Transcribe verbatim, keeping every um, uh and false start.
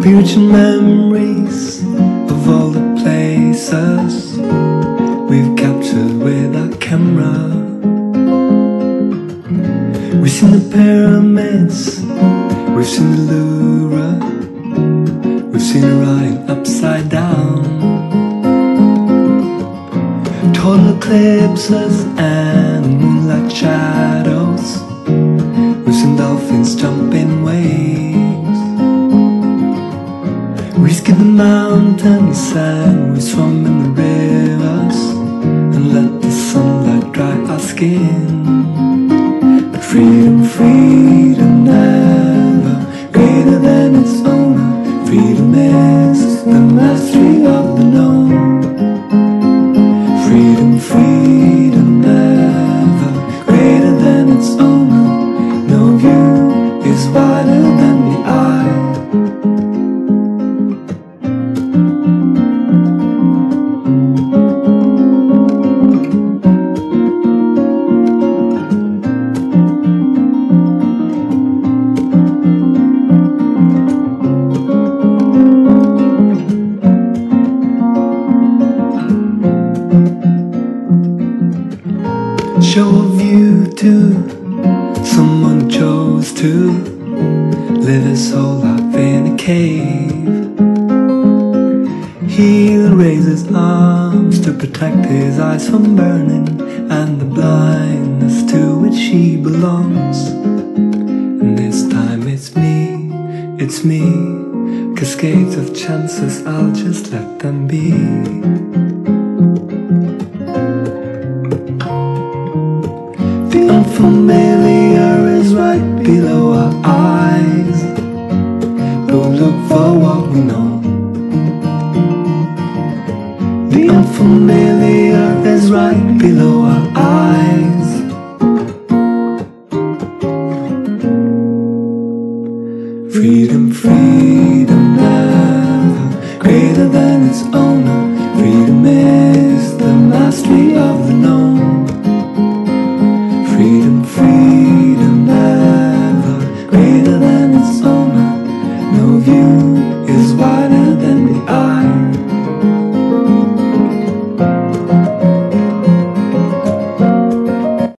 future memories of all the places we've captured with our camera. We've seen the pyramids, we've seen the Louvre, we've seen Orion upside down, total eclipses and moonlight shadows. We've seen dolphins jump in waves. We skipped the mountains and we swam in the rivers and let the sunlight dry our skin. But freedom, freedom never greater than its owner. Freedom is the mastery of the known. Freedom, freedom never greater than its owner. No view is wider than the eye. Show a view to someone who chose to live his whole life in a cave. He'll raise his arms to protect his eyes from burning and the blindness to which he belongs. And this time it's me, it's me. Cascades of chances, I'll just let them be. The unfamiliar is right below our eyes. Don't look for what we know. The unfamiliar is right below our eyes. Freedom, freedom